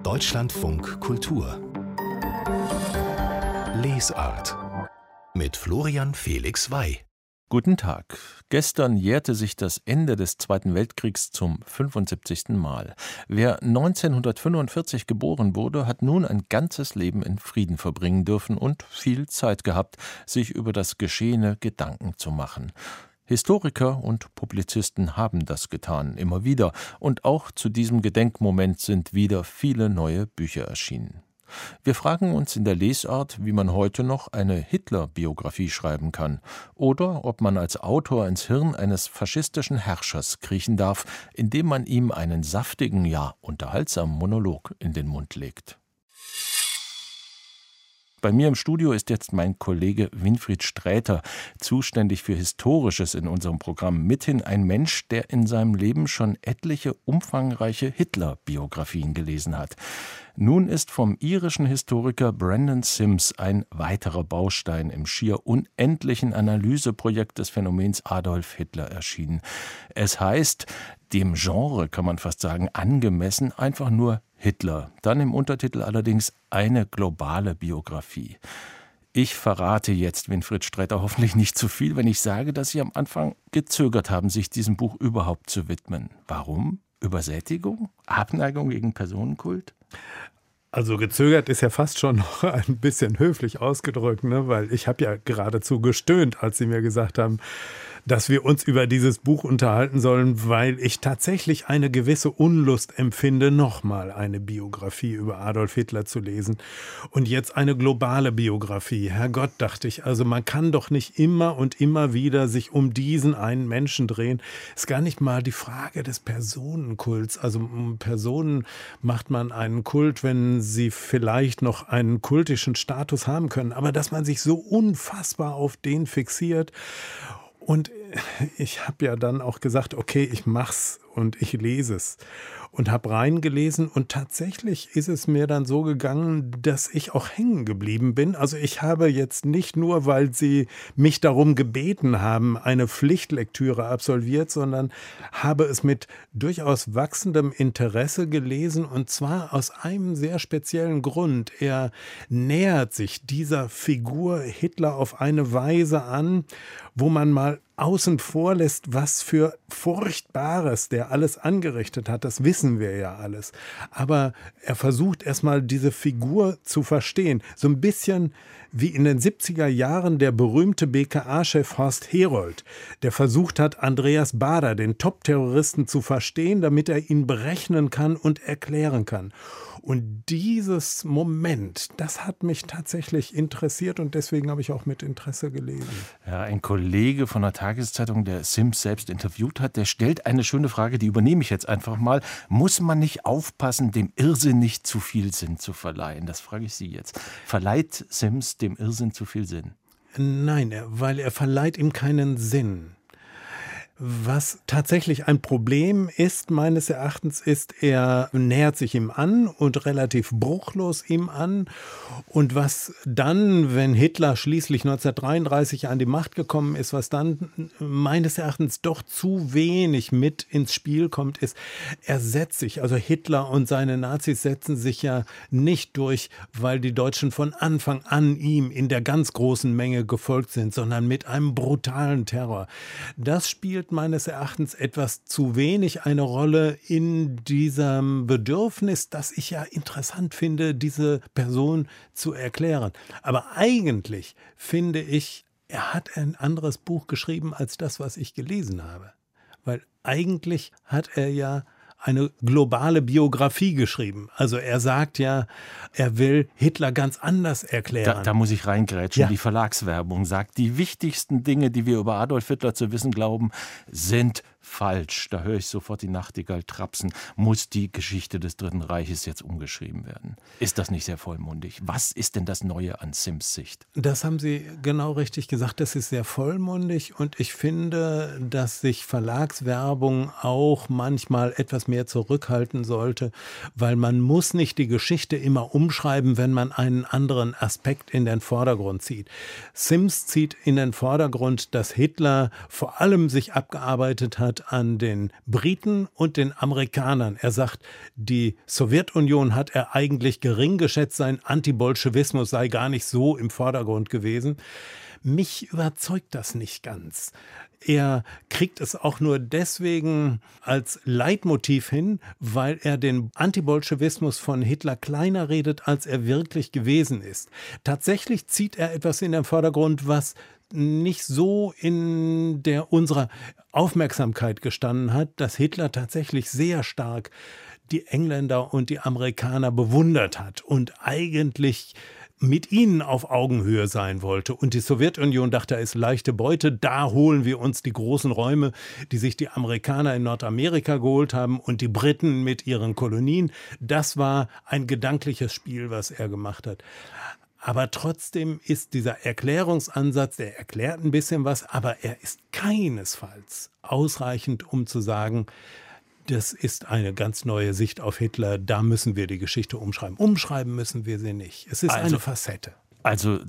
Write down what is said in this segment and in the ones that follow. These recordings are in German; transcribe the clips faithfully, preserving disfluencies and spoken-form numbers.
Deutschlandfunk Kultur Lesart mit Florian Felix Wey. Guten Tag. Gestern jährte sich das Ende des Zweiten Weltkriegs zum fünfundsiebzigsten Mal. Wer neunzehnhundertfünfundvierzig geboren wurde, hat nun ein ganzes Leben in Frieden verbringen dürfen und viel Zeit gehabt, sich über das Geschehene Gedanken zu machen. Historiker und Publizisten haben das getan, immer wieder. Und auch zu diesem Gedenkmoment sind wieder viele neue Bücher erschienen. Wir fragen uns in der Lesart, wie man heute noch eine Hitler-Biografie schreiben kann oder ob man als Autor ins Hirn eines faschistischen Herrschers kriechen darf, indem man ihm einen saftigen, ja unterhaltsamen Monolog in den Mund legt. Bei mir im Studio ist jetzt mein Kollege Winfried Sträter, zuständig für Historisches in unserem Programm, mithin ein Mensch, der in seinem Leben schon etliche umfangreiche Hitler-Biografien gelesen hat. Nun ist vom irischen Historiker Brendan Sims ein weiterer Baustein im schier unendlichen Analyseprojekt des Phänomens Adolf Hitler erschienen. Es heißt, dem Genre kann man fast sagen, angemessen, einfach nur Hitler. Dann im Untertitel allerdings eine globale Biografie. Ich verrate jetzt, Winfried Sträter, hoffentlich nicht zu viel, wenn ich sage, dass Sie am Anfang gezögert haben, sich diesem Buch überhaupt zu widmen. Warum? Übersättigung? Abneigung gegen Personenkult? Also gezögert ist ja fast schon noch ein bisschen höflich ausgedrückt, ne? Weil ich habe ja geradezu gestöhnt, als Sie mir gesagt haben, dass wir uns über dieses Buch unterhalten sollen, weil ich tatsächlich eine gewisse Unlust empfinde, nochmal eine Biografie über Adolf Hitler zu lesen. Und jetzt eine globale Biografie. Herrgott, dachte ich, also man kann doch nicht immer und immer wieder sich um diesen einen Menschen drehen. Ist gar nicht mal die Frage des Personenkults. Also um Personen macht man einen Kult, wenn sie vielleicht noch einen kultischen Status haben können. Aber dass man sich so unfassbar auf den fixiert. Und ich habe ja dann auch gesagt, okay, ich mach's und ich lese es und habe reingelesen und tatsächlich ist es mir dann so gegangen, dass ich auch hängen geblieben bin. Also ich habe jetzt nicht nur, weil sie mich darum gebeten haben, eine Pflichtlektüre absolviert, sondern habe es mit durchaus wachsendem Interesse gelesen und zwar aus einem sehr speziellen Grund. Er nähert sich dieser Figur Hitler auf eine Weise an, wo man mal außen vor lässt, was für Furchtbares der alles angerichtet hat. Das wissen wir ja alles. Aber er versucht erstmal diese Figur zu verstehen. So ein bisschen wie in den siebziger Jahren der berühmte B K A-Chef Horst Herold, der versucht hat, Andreas Baader, den Top-Terroristen, zu verstehen, damit er ihn berechnen kann und erklären kann. Und dieses Moment, das hat mich tatsächlich interessiert und deswegen habe ich auch mit Interesse gelesen. Ja, ein Kollege von der Tageszeitung, der Sims selbst interviewt hat, der stellt eine schöne Frage, die übernehme ich jetzt einfach mal. Muss man nicht aufpassen, dem Irrsinn nicht zu viel Sinn zu verleihen? Das frage ich Sie jetzt. Verleiht Sims dem Irrsinn zu viel Sinn? Nein, weil er verleiht ihm keinen Sinn. Was tatsächlich ein Problem ist, meines Erachtens, ist, er nähert sich ihm an und relativ bruchlos ihm an. Und was dann, wenn Hitler schließlich neunzehnhundertdreiunddreißig an die Macht gekommen ist, was dann meines Erachtens doch zu wenig mit ins Spiel kommt, ist, er setzt sich, also Hitler und seine Nazis setzen sich ja nicht durch, weil die Deutschen von Anfang an ihm in der ganz großen Menge gefolgt sind, sondern mit einem brutalen Terror. Das spielt meines Erachtens etwas zu wenig eine Rolle in diesem Bedürfnis, das ich ja interessant finde, diese Person zu erklären. Aber eigentlich finde ich, er hat ein anderes Buch geschrieben als das, was ich gelesen habe. Weil eigentlich hat er ja eine globale Biografie geschrieben. Also er sagt ja, er will Hitler ganz anders erklären. Da, da muss ich reingrätschen. Ja. Die Verlagswerbung sagt, die wichtigsten Dinge, die wir über Adolf Hitler zu wissen glauben, sind falsch. Da höre ich sofort die Nachtigall trapsen. Muss die Geschichte des Dritten Reiches jetzt umgeschrieben werden? Ist das nicht sehr vollmundig? Was ist denn das Neue an Sims Sicht? Das haben Sie genau richtig gesagt. Das ist sehr vollmundig und ich finde, dass sich Verlagswerbung auch manchmal etwas mehr zurückhalten sollte, weil man muss nicht die Geschichte immer umschreiben, wenn man einen anderen Aspekt in den Vordergrund zieht. Sims zieht in den Vordergrund, dass Hitler vor allem sich abgearbeitet hat erinnert an den Briten und den Amerikanern. Er sagt, die Sowjetunion hat er eigentlich gering geschätzt, sein Antibolschewismus sei gar nicht so im Vordergrund gewesen. Mich überzeugt das nicht ganz. Er kriegt es auch nur deswegen als Leitmotiv hin, weil er den Antibolschewismus von Hitler kleiner redet, als er wirklich gewesen ist. Tatsächlich zieht er etwas in den Vordergrund, was nicht so in der unserer Aufmerksamkeit gestanden hat, dass Hitler tatsächlich sehr stark die Engländer und die Amerikaner bewundert hat und eigentlich mit ihnen auf Augenhöhe sein wollte. Und die Sowjetunion dachte, es ist leichte Beute, da holen wir uns die großen Räume, die sich die Amerikaner in Nordamerika geholt haben und die Briten mit ihren Kolonien. Das war ein gedankliches Spiel, was er gemacht hat. Aber trotzdem ist dieser Erklärungsansatz, der erklärt ein bisschen was, aber er ist keinesfalls ausreichend, um zu sagen, das ist eine ganz neue Sicht auf Hitler, da müssen wir die Geschichte umschreiben. Umschreiben müssen wir sie nicht. Es ist also eine Facette. Also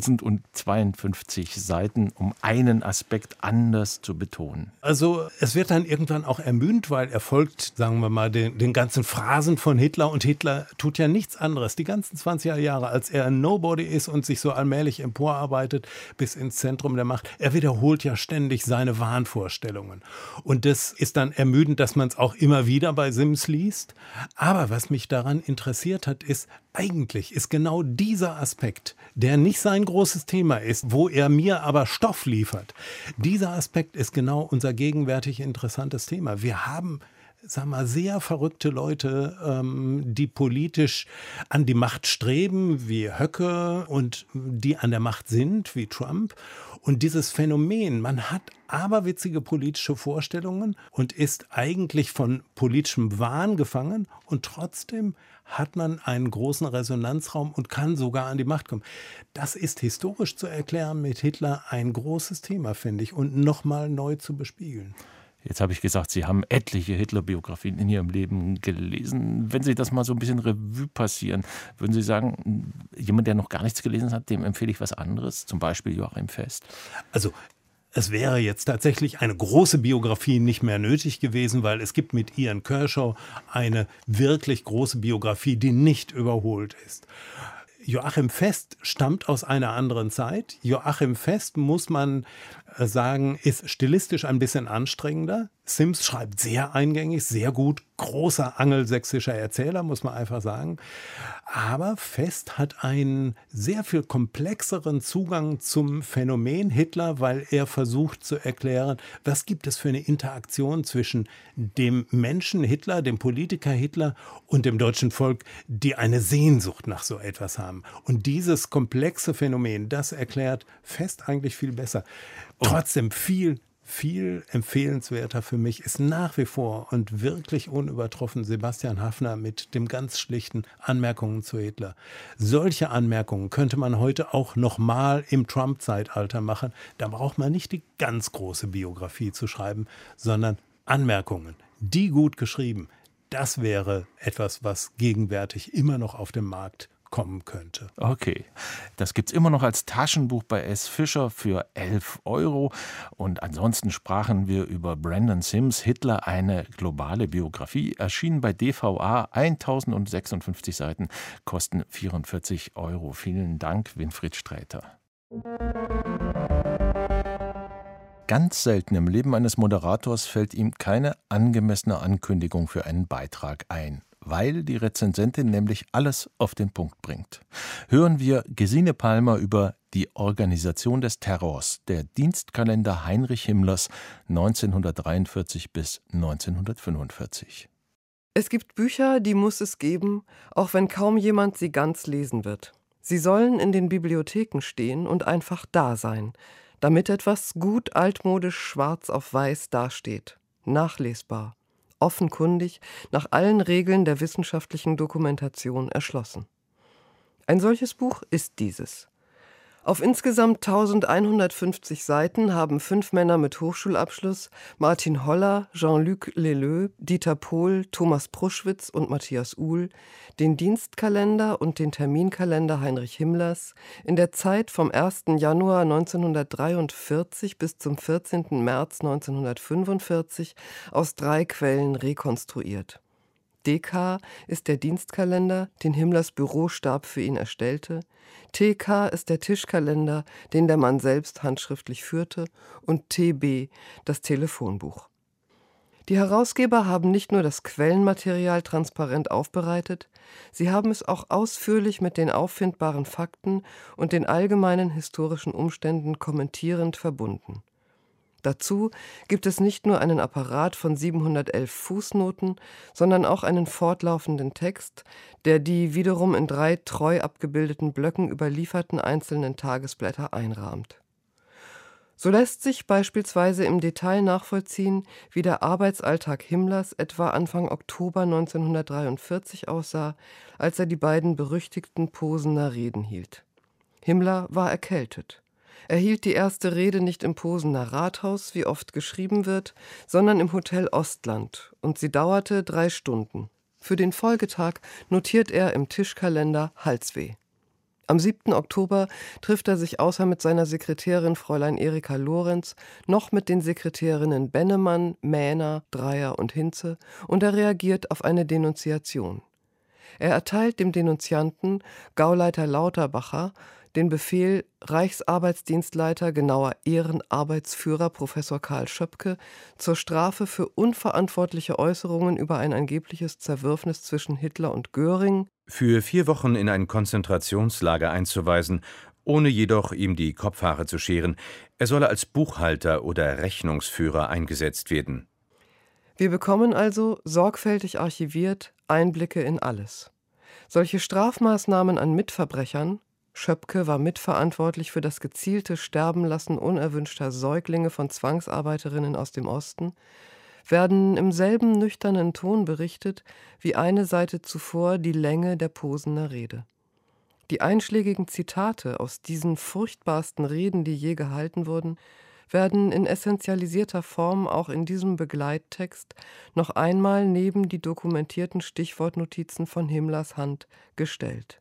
tausendzweiundfünfzig Seiten, um einen Aspekt anders zu betonen. Also es wird dann irgendwann auch ermüdend, weil er folgt, sagen wir mal, den, den ganzen Phrasen von Hitler. Und Hitler tut ja nichts anderes die ganzen zwanziger Jahre, als er ein Nobody ist und sich so allmählich emporarbeitet bis ins Zentrum der Macht. Er wiederholt ja ständig seine Wahnvorstellungen. Und das ist dann ermüdend, dass man es auch immer wieder bei Sims liest. Aber was mich daran interessiert hat, ist, eigentlich ist genau dieser Aspekt, der nicht sein großes Thema ist, wo er mir aber Stoff liefert. Dieser Aspekt ist genau unser gegenwärtig interessantes Thema. Wir haben, sag mal, sehr verrückte Leute, ähm, die politisch an die Macht streben, wie Höcke, und die an der Macht sind, wie Trump. Und dieses Phänomen, man hat aberwitzige politische Vorstellungen und ist eigentlich von politischem Wahn gefangen und trotzdem hat man einen großen Resonanzraum und kann sogar an die Macht kommen. Das ist historisch zu erklären mit Hitler ein großes Thema, finde ich, und nochmal neu zu bespiegeln. Jetzt habe ich gesagt, Sie haben etliche Hitler-Biografien in Ihrem Leben gelesen. Wenn Sie das mal so ein bisschen Revue passieren, würden Sie sagen, jemand, der noch gar nichts gelesen hat, dem empfehle ich was anderes, zum Beispiel Joachim Fest? Also es wäre jetzt tatsächlich eine große Biografie nicht mehr nötig gewesen, weil es gibt mit Ian Kershaw eine wirklich große Biografie, die nicht überholt ist. Joachim Fest stammt aus einer anderen Zeit. Joachim Fest, muss man sagen, ist stilistisch ein bisschen anstrengender. Sims schreibt sehr eingängig, sehr gut, großer angelsächsischer Erzähler, muss man einfach sagen. Aber Fest hat einen sehr viel komplexeren Zugang zum Phänomen Hitler, weil er versucht zu erklären, was gibt es für eine Interaktion zwischen dem Menschen Hitler, dem Politiker Hitler und dem deutschen Volk, die eine Sehnsucht nach so etwas haben. Und dieses komplexe Phänomen, das erklärt Fest eigentlich viel besser. Trotzdem viel, viel empfehlenswerter für mich ist nach wie vor und wirklich unübertroffen Sebastian Haffner mit dem ganz schlichten Anmerkungen zu Hitler. Solche Anmerkungen könnte man heute auch nochmal im Trump-Zeitalter machen. Da braucht man nicht die ganz große Biografie zu schreiben, sondern Anmerkungen, die gut geschrieben. Das wäre etwas, was gegenwärtig immer noch auf dem Markt kommen könnte. Okay, das gibt es immer noch als Taschenbuch bei S. Fischer für elf Euro. Und ansonsten sprachen wir über Brandon Sims, Hitler, eine globale Biografie, erschienen bei D V A, tausendsechsundfünfzig Seiten, kosten vierundvierzig Euro. Vielen Dank, Winfried Sträter. Ganz selten im Leben eines Moderators fällt ihm keine angemessene Ankündigung für einen Beitrag ein, weil die Rezensentin nämlich alles auf den Punkt bringt. Hören wir Gesine Palmer über die Organisation des Terrors, der Dienstkalender Heinrich Himmlers neunzehnhundertdreiundvierzig bis neunzehnhundertfünfundvierzig. Es gibt Bücher, die muss es geben, auch wenn kaum jemand sie ganz lesen wird. Sie sollen in den Bibliotheken stehen und einfach da sein, damit etwas gut altmodisch schwarz auf weiß dasteht, nachlesbar, offenkundig, nach allen Regeln der wissenschaftlichen Dokumentation erschlossen. Ein solches Buch ist dieses. Auf insgesamt eintausendeinhundertfünfzig Seiten haben fünf Männer mit Hochschulabschluss, Martin Holler, Jean-Luc Leleux, Dieter Pohl, Thomas Pruschwitz und Matthias Uhl, den Dienstkalender und den Terminkalender Heinrich Himmlers in der Zeit vom ersten Januar neunzehnhundertdreiundvierzig bis zum vierzehnten März neunzehnhundertfünfundvierzig aus drei Quellen rekonstruiert. D K ist der Dienstkalender, den Himmlers Bürostab für ihn erstellte. T K ist der Tischkalender, den der Mann selbst handschriftlich führte. Und T B das Telefonbuch. Die Herausgeber haben nicht nur das Quellenmaterial transparent aufbereitet, sie haben es auch ausführlich mit den auffindbaren Fakten und den allgemeinen historischen Umständen kommentierend verbunden. Dazu gibt es nicht nur einen Apparat von siebenhundertelf Fußnoten, sondern auch einen fortlaufenden Text, der die wiederum in drei treu abgebildeten Blöcken überlieferten einzelnen Tagesblätter einrahmt. So lässt sich beispielsweise im Detail nachvollziehen, wie der Arbeitsalltag Himmlers etwa Anfang Oktober neunzehnhundertdreiundvierzig aussah, als er die beiden berüchtigten Posener Reden hielt. Himmler war erkältet. Er hielt die erste Rede nicht im Posener Rathaus, wie oft geschrieben wird, sondern im Hotel Ostland, und sie dauerte drei Stunden. Für den Folgetag notiert er im Tischkalender Halsweh. Am siebten Oktober trifft er sich außer mit seiner Sekretärin Fräulein Erika Lorenz noch mit den Sekretärinnen Bennemann, Mähner, Dreyer und Hinze, und er reagiert auf eine Denunziation. Er erteilt dem Denunzianten, Gauleiter Lauterbacher, den Befehl, Reichsarbeitsdienstleiter, genauer Ehrenarbeitsführer Professor Karl Schöpke, zur Strafe für unverantwortliche Äußerungen über ein angebliches Zerwürfnis zwischen Hitler und Göring für vier Wochen in ein Konzentrationslager einzuweisen, ohne jedoch ihm die Kopfhaare zu scheren. Er solle als Buchhalter oder Rechnungsführer eingesetzt werden. Wir bekommen also, sorgfältig archiviert, Einblicke in alles. Solche Strafmaßnahmen an Mitverbrechern – Schöpke war mitverantwortlich für das gezielte Sterbenlassen unerwünschter Säuglinge von Zwangsarbeiterinnen aus dem Osten – werden im selben nüchternen Ton berichtet, wie eine Seite zuvor die Länge der Posener Rede. Die einschlägigen Zitate aus diesen furchtbarsten Reden, die je gehalten wurden, werden in essentialisierter Form auch in diesem Begleittext noch einmal neben die dokumentierten Stichwortnotizen von Himmlers Hand gestellt.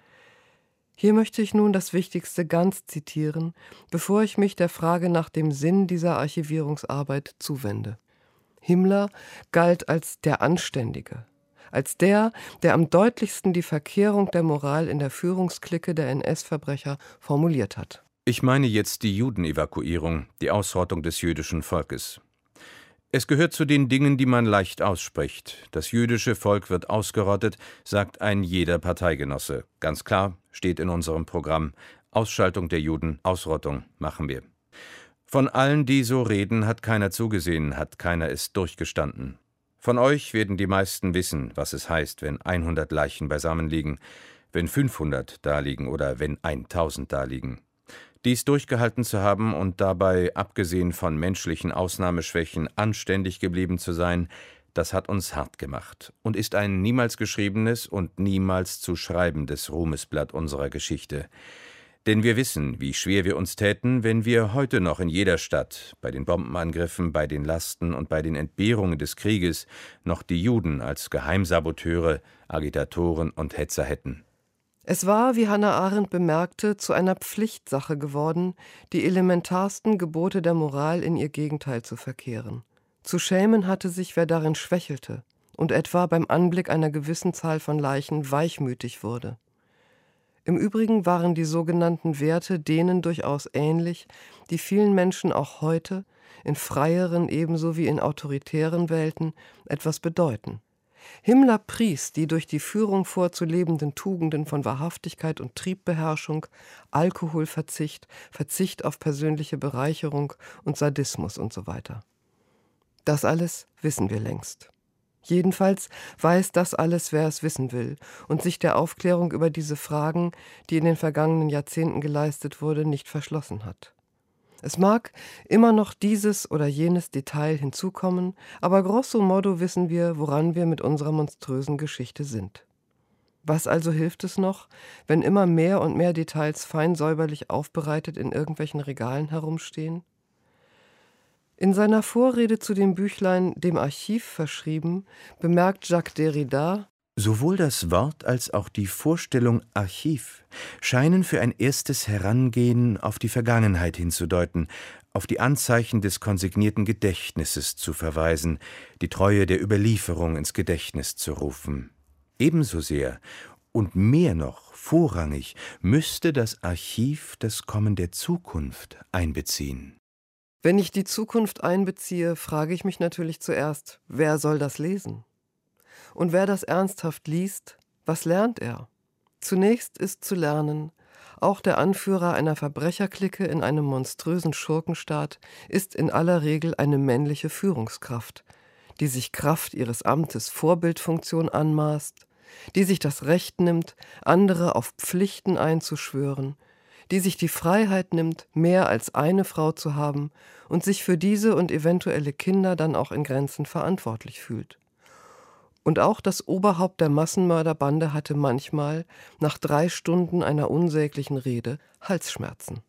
Hier möchte ich nun das Wichtigste ganz zitieren, bevor ich mich der Frage nach dem Sinn dieser Archivierungsarbeit zuwende. Himmler galt als der Anständige, als der, der am deutlichsten die Verkehrung der Moral in der Führungsklicke der N S-Verbrecher formuliert hat. Ich meine jetzt die Judenevakuierung, die Ausrottung des jüdischen Volkes. Es gehört zu den Dingen, die man leicht ausspricht. Das jüdische Volk wird ausgerottet, sagt ein jeder Parteigenosse. Ganz klar, steht in unserem Programm. Ausschaltung der Juden, Ausrottung, machen wir. Von allen, die so reden, hat keiner zugesehen, hat keiner es durchgestanden. Von euch werden die meisten wissen, was es heißt, wenn hundert Leichen beisammen liegen, wenn fünfhundert daliegen oder wenn tausend daliegen. Dies durchgehalten zu haben und dabei, abgesehen von menschlichen Ausnahmeschwächen, anständig geblieben zu sein, das hat uns hart gemacht und ist ein niemals geschriebenes und niemals zu schreibendes Ruhmesblatt unserer Geschichte. Denn wir wissen, wie schwer wir uns täten, wenn wir heute noch in jeder Stadt, bei den Bombenangriffen, bei den Lasten und bei den Entbehrungen des Krieges, noch die Juden als Geheimsaboteure, Agitatoren und Hetzer hätten. Es war, wie Hannah Arendt bemerkte, zu einer Pflichtsache geworden, die elementarsten Gebote der Moral in ihr Gegenteil zu verkehren. Zu schämen hatte sich, wer darin schwächelte und etwa beim Anblick einer gewissen Zahl von Leichen weichmütig wurde. Im Übrigen waren die sogenannten Werte denen durchaus ähnlich, die vielen Menschen auch heute, in freieren ebenso wie in autoritären Welten, etwas bedeuten. Himmler pries die durch die Führung vorzulebenden Tugenden von Wahrhaftigkeit und Triebbeherrschung, Alkoholverzicht, Verzicht auf persönliche Bereicherung und Sadismus und so weiter. Das alles wissen wir längst. Jedenfalls weiß das alles, wer es wissen will und sich der Aufklärung über diese Fragen, die in den vergangenen Jahrzehnten geleistet wurde, nicht verschlossen hat. Es mag immer noch dieses oder jenes Detail hinzukommen, aber grosso modo wissen wir, woran wir mit unserer monströsen Geschichte sind. Was also hilft es noch, wenn immer mehr und mehr Details fein säuberlich aufbereitet in irgendwelchen Regalen herumstehen? In seiner Vorrede zu dem Büchlein »Dem Archiv verschrieben« bemerkt Jacques Derrida: Sowohl das Wort als auch die Vorstellung Archiv scheinen für ein erstes Herangehen auf die Vergangenheit hinzudeuten, auf die Anzeichen des konsignierten Gedächtnisses zu verweisen, die Treue der Überlieferung ins Gedächtnis zu rufen. Ebenso sehr und mehr noch vorrangig müsste das Archiv das Kommen der Zukunft einbeziehen. Wenn ich die Zukunft einbeziehe, frage ich mich natürlich zuerst, wer soll das lesen? Und wer das ernsthaft liest, was lernt er? Zunächst ist zu lernen, auch der Anführer einer Verbrecherklicke in einem monströsen Schurkenstaat ist in aller Regel eine männliche Führungskraft, die sich Kraft ihres Amtes Vorbildfunktion anmaßt, die sich das Recht nimmt, andere auf Pflichten einzuschwören, die sich die Freiheit nimmt, mehr als eine Frau zu haben und sich für diese und eventuelle Kinder dann auch in Grenzen verantwortlich fühlt. Und auch das Oberhaupt der Massenmörderbande hatte manchmal, nach drei Stunden einer unsäglichen Rede, Halsschmerzen.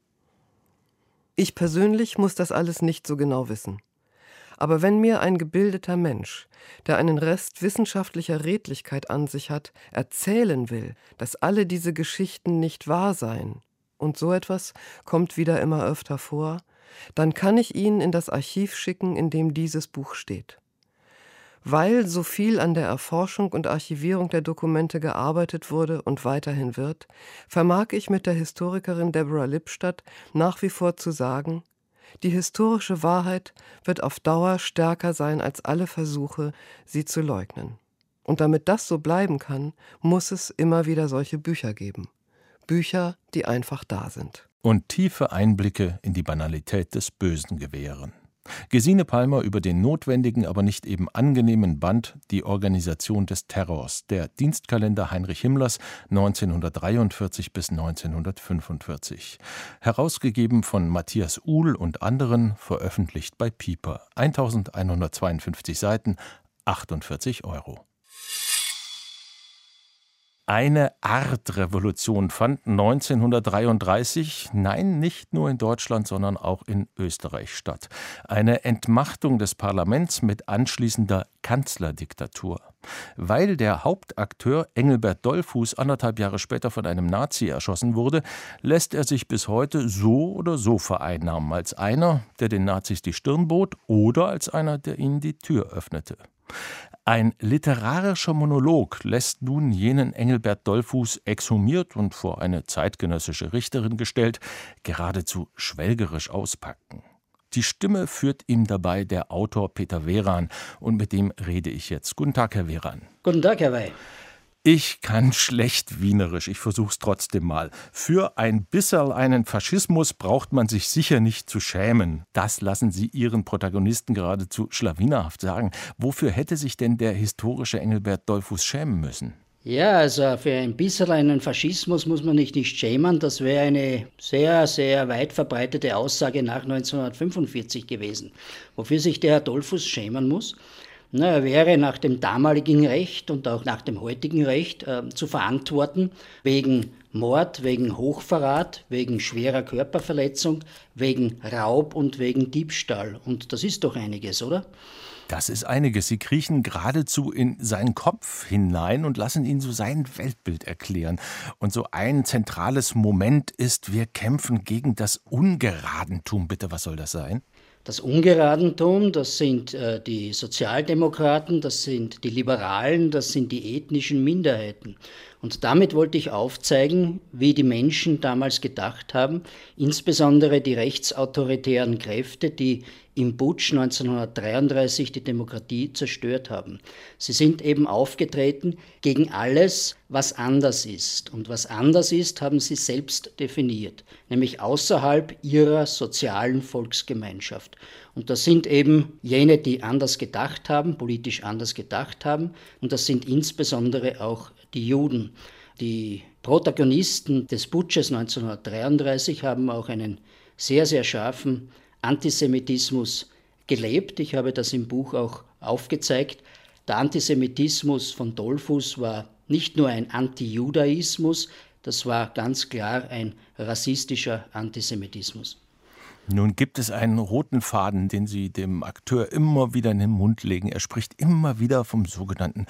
Ich persönlich muss das alles nicht so genau wissen. Aber wenn mir ein gebildeter Mensch, der einen Rest wissenschaftlicher Redlichkeit an sich hat, erzählen will, dass alle diese Geschichten nicht wahr seien, und so etwas kommt wieder immer öfter vor, dann kann ich ihn in das Archiv schicken, in dem dieses Buch steht. Weil so viel an der Erforschung und Archivierung der Dokumente gearbeitet wurde und weiterhin wird, vermag ich mit der Historikerin Deborah Lipstadt nach wie vor zu sagen, die historische Wahrheit wird auf Dauer stärker sein als alle Versuche, sie zu leugnen. Und damit das so bleiben kann, muss es immer wieder solche Bücher geben. Bücher, die einfach da sind. Und tiefe Einblicke in die Banalität des Bösen gewähren. Gesine Palmer über den notwendigen, aber nicht eben angenehmen Band »Die Organisation des Terrors«, der Dienstkalender Heinrich Himmlers neunzehnhundertdreiundvierzig bis neunzehnhundertfünfundvierzig. Herausgegeben von Matthias Uhl und anderen, veröffentlicht bei Piper. eintausendeinhundertzweiundfünfzig Seiten, achtundvierzig Euro. Eine Art-Revolution fand neunzehnhundertdreiunddreißig, nein, nicht nur in Deutschland, sondern auch in Österreich statt. Eine Entmachtung des Parlaments mit anschließender Kanzlerdiktatur. Weil der Hauptakteur Engelbert Dollfuß anderthalb Jahre später von einem Nazi erschossen wurde, lässt er sich bis heute so oder so vereinnahmen, als einer, der den Nazis die Stirn bot, oder als einer, der ihnen die Tür öffnete. Ein literarischer Monolog lässt nun jenen Engelbert Dollfuß exhumiert und vor eine zeitgenössische Richterin gestellt, geradezu schwelgerisch auspacken. Die Stimme führt ihm dabei der Autor Peter Weran, und mit dem rede ich jetzt. Guten Tag, Herr Weran. Guten Tag, Herr Wey. Ich kann schlecht Wienerisch, ich versuch's trotzdem mal. Für ein bisserl einen Faschismus braucht man sich sicher nicht zu schämen. Das lassen Sie Ihren Protagonisten geradezu schlawinerhaft sagen. Wofür hätte sich denn der historische Engelbert Dollfuß schämen müssen? Ja, also für ein bisschen einen Faschismus muss man nicht nicht schämen. Das wäre eine sehr, sehr weit verbreitete Aussage nach neunzehnhundertfünfundvierzig gewesen. Wofür sich der Herr Dollfuß schämen muss? Na, er wäre nach dem damaligen Recht und auch nach dem heutigen Recht äh, zu verantworten wegen Mord, wegen Hochverrat, wegen schwerer Körperverletzung, wegen Raub und wegen Diebstahl. Und das ist doch einiges, oder? Das ist einiges. Sie kriechen geradezu in seinen Kopf hinein und lassen ihn so sein Weltbild erklären. Und so ein zentrales Moment ist, wir kämpfen gegen das Ungeradentum. Bitte, was soll das sein? Das Ungeradentum, das sind äh, die Sozialdemokraten, das sind die Liberalen, das sind die ethnischen Minderheiten. Und damit wollte ich aufzeigen, wie die Menschen damals gedacht haben, insbesondere die rechtsautoritären Kräfte, die im Putsch neunzehnhundertdreiunddreißig die Demokratie zerstört haben. Sie sind eben aufgetreten gegen alles, was anders ist. Und was anders ist, haben sie selbst definiert, nämlich außerhalb ihrer sozialen Volksgemeinschaft. Und das sind eben jene, die anders gedacht haben, politisch anders gedacht haben. Und das sind insbesondere auch die Juden. Die Protagonisten des Putsches neunzehnhundertdreiunddreißig haben auch einen sehr, sehr scharfen Antisemitismus gelebt. Ich habe das im Buch auch aufgezeigt. Der Antisemitismus von Dollfuß war nicht nur ein Antijudaismus, das war ganz klar ein rassistischer Antisemitismus. Nun gibt es einen roten Faden, den Sie dem Akteur immer wieder in den Mund legen. Er spricht immer wieder vom sogenannten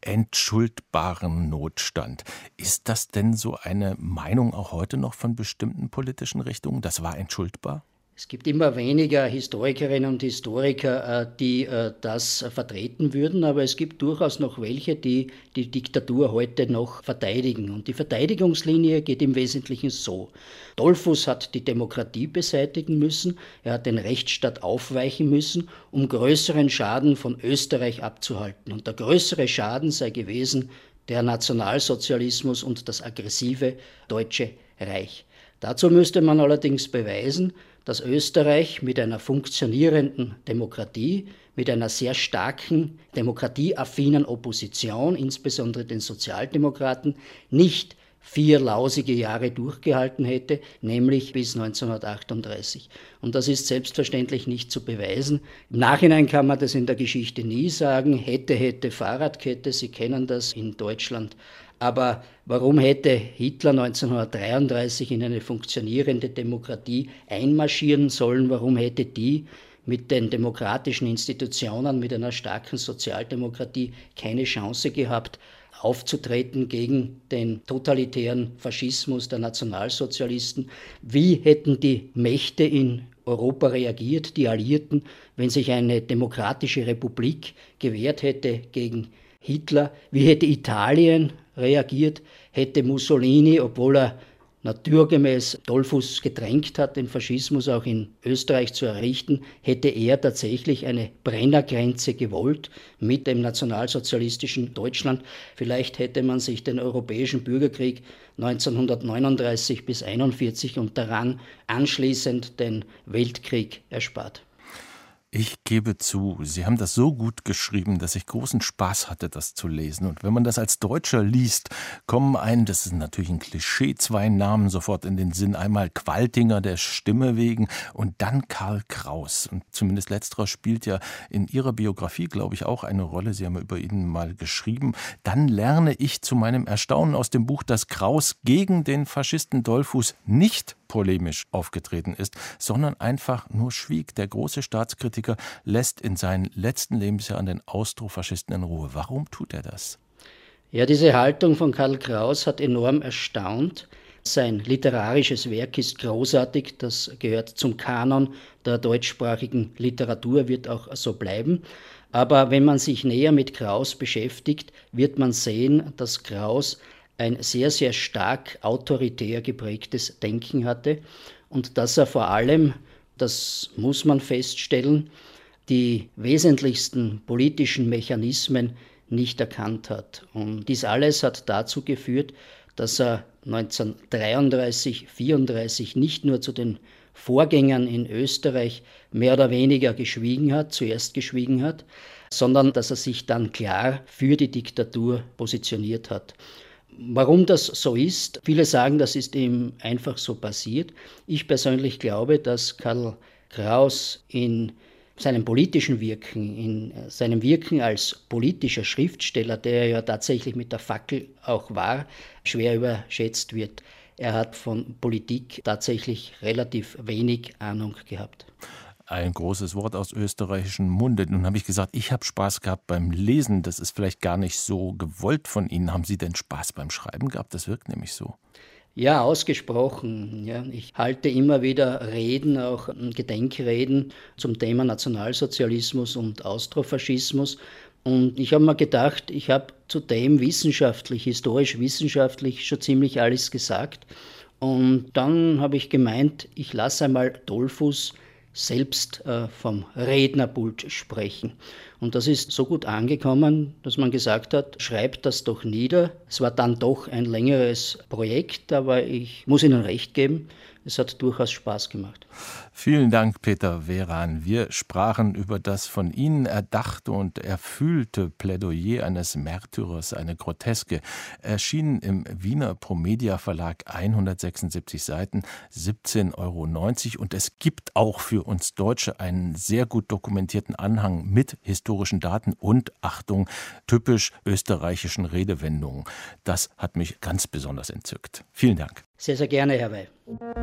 entschuldbaren Notstand. Ist das denn so eine Meinung auch heute noch von bestimmten politischen Richtungen? Das war entschuldbar? Es gibt immer weniger Historikerinnen und Historiker, die das vertreten würden, aber es gibt durchaus noch welche, die die Diktatur heute noch verteidigen. Und die Verteidigungslinie geht im Wesentlichen so. Dollfuss hat die Demokratie beseitigen müssen, er hat den Rechtsstaat aufweichen müssen, um größeren Schaden von Österreich abzuhalten. Und der größere Schaden sei gewesen der Nationalsozialismus und das aggressive Deutsche Reich. Dazu müsste man allerdings beweisen, dass Österreich mit einer funktionierenden Demokratie, mit einer sehr starken demokratieaffinen Opposition, insbesondere den Sozialdemokraten, nicht vier lausige Jahre durchgehalten hätte, nämlich bis neunzehnhundertachtunddreißig. Und das ist selbstverständlich nicht zu beweisen. Im Nachhinein kann man das in der Geschichte nie sagen. Hätte, hätte, Fahrradkette, Sie kennen das in Deutschland. Aber warum hätte Hitler neunzehnhundertdreiunddreißig in eine funktionierende Demokratie einmarschieren sollen? Warum hätte die mit den demokratischen Institutionen, mit einer starken Sozialdemokratie keine Chance gehabt, aufzutreten gegen den totalitären Faschismus der Nationalsozialisten? Wie hätten die Mächte in Europa reagiert, die Alliierten, wenn sich eine demokratische Republik gewehrt hätte gegen Hitler? Wie hätte Italien reagiert, hätte Mussolini, obwohl er naturgemäß Dollfuss gedrängt hat, den Faschismus auch in Österreich zu errichten, hätte er tatsächlich eine Brennergrenze gewollt mit dem nationalsozialistischen Deutschland. Vielleicht hätte man sich den europäischen Bürgerkrieg neunzehnhundertneununddreißig bis einundvierzig und daran anschließend den Weltkrieg erspart. Ich gebe zu, Sie haben das so gut geschrieben, dass ich großen Spaß hatte, das zu lesen. Und wenn man das als Deutscher liest, kommen einem, das ist natürlich ein Klischee, zwei Namen sofort in den Sinn. Einmal Qualtinger der Stimme wegen und dann Karl Kraus. Und zumindest letzterer spielt ja in Ihrer Biografie, glaube ich, auch eine Rolle. Sie haben über ihn mal geschrieben. Dann lerne ich zu meinem Erstaunen aus dem Buch, dass Kraus gegen den Faschisten Dollfuss nicht polemisch aufgetreten ist, sondern einfach nur schwieg. Der große Staatskritiker lässt in seinen letzten Lebensjahren den Austrofaschisten in Ruhe. Warum tut er das? Ja, diese Haltung von Karl Kraus hat enorm erstaunt. Sein literarisches Werk ist großartig, das gehört zum Kanon der deutschsprachigen Literatur, wird auch so bleiben. Aber wenn man sich näher mit Kraus beschäftigt, wird man sehen, dass Kraus ein sehr, sehr stark autoritär geprägtes Denken hatte und dass er vor allem, das muss man feststellen, die wesentlichsten politischen Mechanismen nicht erkannt hat. Und dies alles hat dazu geführt, dass er neunzehnhundertdreiunddreißig, vierunddreißig nicht nur zu den Vorgängern in Österreich mehr oder weniger geschwiegen hat, zuerst geschwiegen hat, sondern dass er sich dann klar für die Diktatur positioniert hat. Warum das so ist? Viele sagen, das ist ihm einfach so passiert. Ich persönlich glaube, dass Karl Kraus in seinem politischen Wirken, in seinem Wirken als politischer Schriftsteller, der ja tatsächlich mit der Fackel auch war, schwer überschätzt wird. Er hat von Politik tatsächlich relativ wenig Ahnung gehabt. Ein großes Wort aus österreichischem Munde. Nun habe ich gesagt, ich habe Spaß gehabt beim Lesen. Das ist vielleicht gar nicht so gewollt von Ihnen. Haben Sie denn Spaß beim Schreiben gehabt? Das wirkt nämlich so. Ja, ausgesprochen. Ja. Ich halte immer wieder Reden, auch Gedenkreden zum Thema Nationalsozialismus und Austrofaschismus. Und ich habe mir gedacht, ich habe zu dem wissenschaftlich, historisch-wissenschaftlich schon ziemlich alles gesagt. Und dann habe ich gemeint, ich lasse einmal Dollfuss selbst äh, vom Rednerpult sprechen. Und das ist so gut angekommen, dass man gesagt hat, schreibt das doch nieder. Es war dann doch ein längeres Projekt, aber ich muss Ihnen recht geben, es hat durchaus Spaß gemacht. Vielen Dank, Peter Weran. Wir sprachen über das von Ihnen erdachte und erfüllte Plädoyer eines Märtyrers, eine Groteske. Erschienen im Wiener Promedia Verlag, hundertsechsundsiebzig Seiten, siebzehn Euro neunzig. Und es gibt auch für uns Deutsche einen sehr gut dokumentierten Anhang mit historischen historischen Daten und, Achtung, typisch österreichischen Redewendungen. Das hat mich ganz besonders entzückt. Vielen Dank. Sehr, sehr gerne, Herr Wey.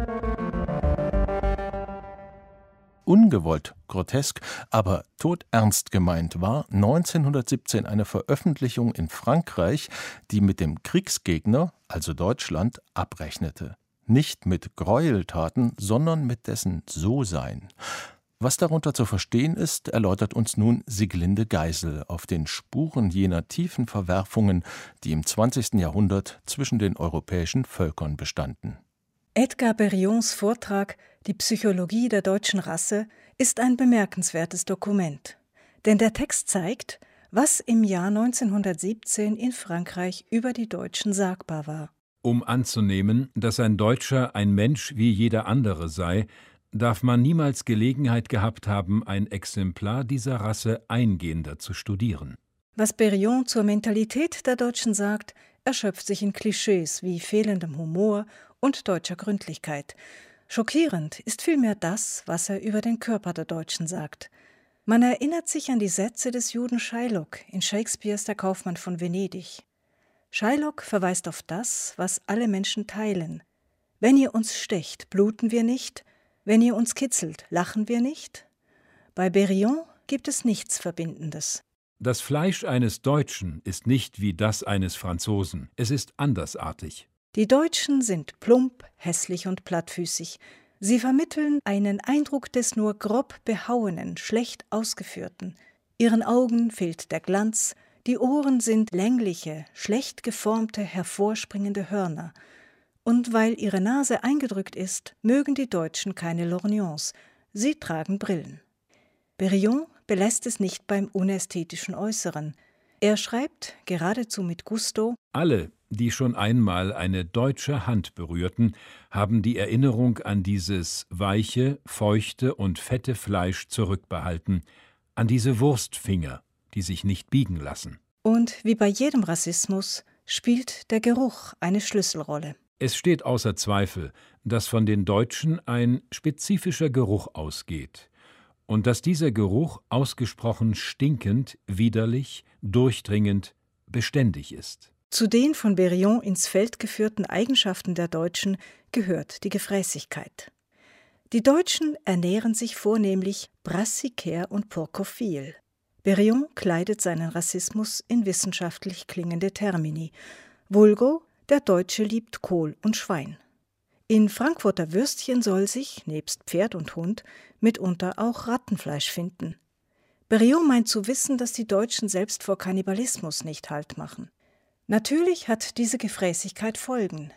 Ungewollt grotesk, aber todernst gemeint war neunzehnhundertsiebzehn eine Veröffentlichung in Frankreich, die mit dem Kriegsgegner, also Deutschland, abrechnete. Nicht mit Gräueltaten, sondern mit dessen So-Sein. Was darunter zu verstehen ist, erläutert uns nun Sieglinde Geisel auf den Spuren jener tiefen Verwerfungen, die im zwanzigsten Jahrhundert zwischen den europäischen Völkern bestanden. Edgar Berrions Vortrag »Die Psychologie der deutschen Rasse« ist ein bemerkenswertes Dokument. Denn der Text zeigt, was im Jahr neunzehnhundertsiebzehn in Frankreich über die Deutschen sagbar war. Um anzunehmen, dass ein Deutscher ein Mensch wie jeder andere sei, darf man niemals Gelegenheit gehabt haben, ein Exemplar dieser Rasse eingehender zu studieren. Was Berrion zur Mentalität der Deutschen sagt, erschöpft sich in Klischees wie fehlendem Humor und deutscher Gründlichkeit. Schockierend ist vielmehr das, was er über den Körper der Deutschen sagt. Man erinnert sich an die Sätze des Juden Shylock in Shakespeares Der Kaufmann von Venedig. Shylock verweist auf das, was alle Menschen teilen. Wenn ihr uns stecht, bluten wir nicht, wenn ihr uns kitzelt, lachen wir nicht. Bei Berrion gibt es nichts Verbindendes. Das Fleisch eines Deutschen ist nicht wie das eines Franzosen, es ist andersartig. Die Deutschen sind plump, hässlich und plattfüßig. Sie vermitteln einen Eindruck des nur grob behauenen, schlecht ausgeführten. Ihren Augen fehlt der Glanz, die Ohren sind längliche, schlecht geformte, hervorspringende Hörner. Und weil ihre Nase eingedrückt ist, mögen die Deutschen keine Lorgnons. Sie tragen Brillen. Berrion belässt es nicht beim unästhetischen Äußeren. Er schreibt, geradezu mit Gusto: Alle, die schon einmal eine deutsche Hand berührten, haben die Erinnerung an dieses weiche, feuchte und fette Fleisch zurückbehalten, an diese Wurstfinger, die sich nicht biegen lassen. Und wie bei jedem Rassismus spielt der Geruch eine Schlüsselrolle. Es steht außer Zweifel, dass von den Deutschen ein spezifischer Geruch ausgeht und dass dieser Geruch ausgesprochen stinkend, widerlich, durchdringend, beständig ist. Zu den von Berrion ins Feld geführten Eigenschaften der Deutschen gehört die Gefräßigkeit. Die Deutschen ernähren sich vornehmlich brassicaire und porkophil. Berrion kleidet seinen Rassismus in wissenschaftlich klingende Termini. Vulgo: der Deutsche liebt Kohl und Schwein. In Frankfurter Würstchen soll sich, nebst Pferd und Hund, mitunter auch Rattenfleisch finden. Berrion meint zu wissen, dass die Deutschen selbst vor Kannibalismus nicht Halt machen. Natürlich hat diese Gefräßigkeit Folgen.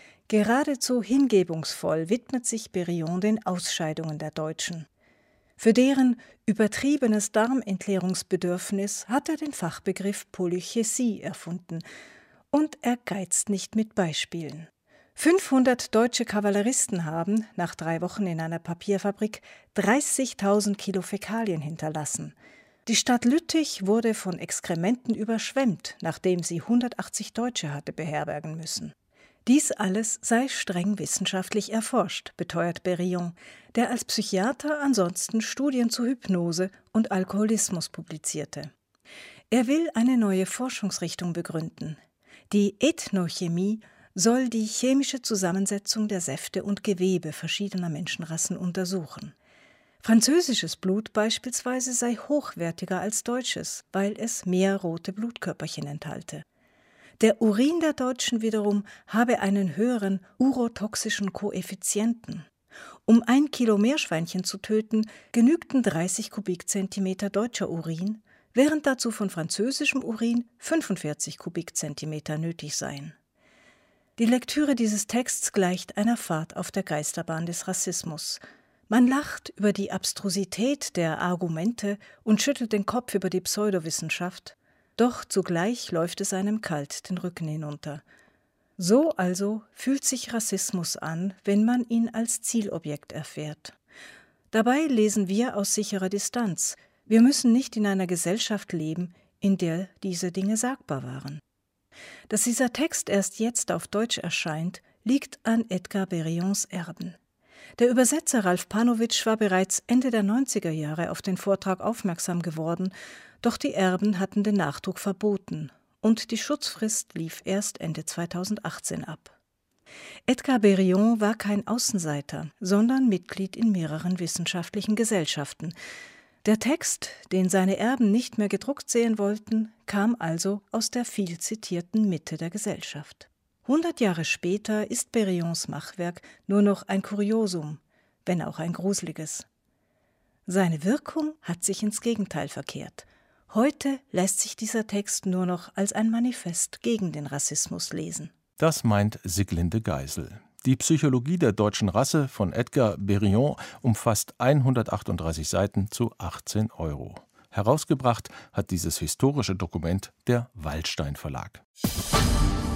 Geradezu hingebungsvoll widmet sich Berrion den Ausscheidungen der Deutschen. Für deren übertriebenes Darmentleerungsbedürfnis hat er den Fachbegriff Polychesie erfunden und er geizt nicht mit Beispielen. fünfhundert deutsche Kavalleristen haben, nach drei Wochen in einer Papierfabrik, dreißigtausend Kilo Fäkalien hinterlassen. Die Stadt Lüttich wurde von Exkrementen überschwemmt, nachdem sie hundertachtzig Deutsche hatte beherbergen müssen. Dies alles sei streng wissenschaftlich erforscht, beteuert Berrion, der als Psychiater ansonsten Studien zu Hypnose und Alkoholismus publizierte. Er will eine neue Forschungsrichtung begründen. Die Ethnochemie soll die chemische Zusammensetzung der Säfte und Gewebe verschiedener Menschenrassen untersuchen. Französisches Blut beispielsweise sei hochwertiger als deutsches, weil es mehr rote Blutkörperchen enthalte. Der Urin der Deutschen wiederum habe einen höheren urotoxischen Koeffizienten. Um ein Kilo Meerschweinchen zu töten, genügten dreißig Kubikzentimeter deutscher Urin, während dazu von französischem Urin fünfundvierzig Kubikzentimeter nötig seien. Die Lektüre dieses Texts gleicht einer Fahrt auf der Geisterbahn des Rassismus. Man lacht über die Abstrusität der Argumente und schüttelt den Kopf über die Pseudowissenschaft, doch zugleich läuft es einem kalt den Rücken hinunter. So also fühlt sich Rassismus an, wenn man ihn als Zielobjekt erfährt. Dabei lesen wir aus sicherer Distanz. Wir müssen nicht in einer Gesellschaft leben, in der diese Dinge sagbar waren. Dass dieser Text erst jetzt auf Deutsch erscheint, liegt an Edgar Berrions Erben. Der Übersetzer Ralf Panowitsch war bereits Ende der neunziger Jahre auf den Vortrag aufmerksam geworden, doch die Erben hatten den Nachdruck verboten und die Schutzfrist lief erst Ende zweitausendachtzehn ab. Edgar Berillon war kein Außenseiter, sondern Mitglied in mehreren wissenschaftlichen Gesellschaften. Der Text, den seine Erben nicht mehr gedruckt sehen wollten, kam also aus der viel zitierten Mitte der Gesellschaft. Hundert Jahre später ist Berillons Machwerk nur noch ein Kuriosum, wenn auch ein gruseliges. Seine Wirkung hat sich ins Gegenteil verkehrt. Heute lässt sich dieser Text nur noch als ein Manifest gegen den Rassismus lesen. Das meint Siglinde Geisel. Die Psychologie der deutschen Rasse von Edgar Berillon umfasst hundertachtunddreißig Seiten zu achtzehn Euro. Herausgebracht hat dieses historische Dokument der Waldstein Verlag.